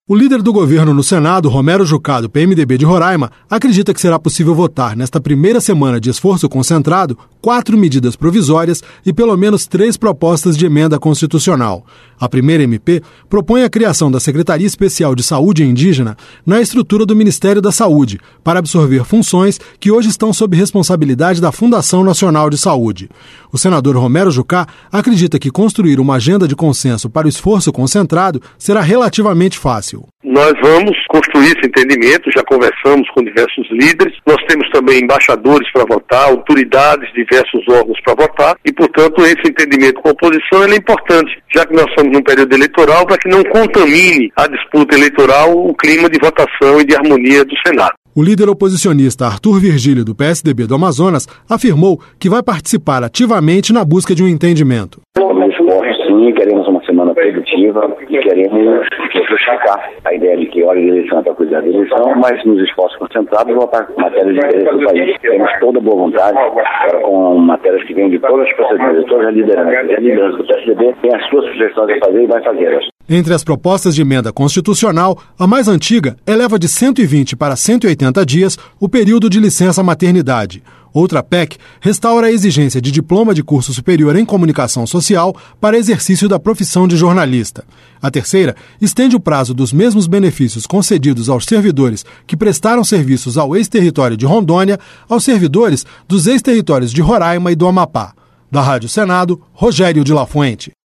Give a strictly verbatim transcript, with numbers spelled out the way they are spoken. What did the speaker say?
O líder do governo no Senado, Romero Jucá, do P M D B de Roraima, acredita que será possível votar, nesta primeira semana de esforço concentrado, quatro medidas provisórias e pelo menos três propostas de emenda constitucional. A primeira M P propõe a criação da Secretaria Especial de Saúde Indígena na estrutura do Ministério da Saúde, para absorver funções que hoje estão sob responsabilidade da Fundação Nacional de Saúde. O senador Romero Jucá acredita que construir uma agenda de consenso para o esforço concentrado será relativamente fácil. Nós vamos construir esse entendimento, já conversamos com diversos líderes, nós temos também embaixadores para votar, autoridades, diversos órgãos para votar e, portanto, esse entendimento com a oposição ele é importante, já que nós estamos num período eleitoral, para que não contamine a disputa eleitoral o clima de votação e de harmonia do Senado. O líder oposicionista Arthur Virgílio, do P S D B do Amazonas, afirmou que vai participar ativamente na busca de um entendimento. Sim, queremos uma semana produtiva e queremos justificar a ideia de que hora de eleição é para cuidar da eleição, mas nos esforços concentrados para matérias de interesse do país. Temos toda boa vontade com matérias que vêm de todas as procedimentos, de todas as lideranças. E a liderança do P S D B tem as suas sugestões a fazer e vai fazê-las. Entre as propostas de emenda constitucional, a mais antiga eleva de cento e vinte para cento e oitenta dias o período de licença maternidade. Outra P E C restaura a exigência de diploma de curso superior em comunicação social para exercício da profissão de jornalista. A terceira estende o prazo dos mesmos benefícios concedidos aos servidores que prestaram serviços ao ex-território de Rondônia aos servidores dos ex-territórios de Roraima e do Amapá. Da Rádio Senado, Rogério de La Fuente.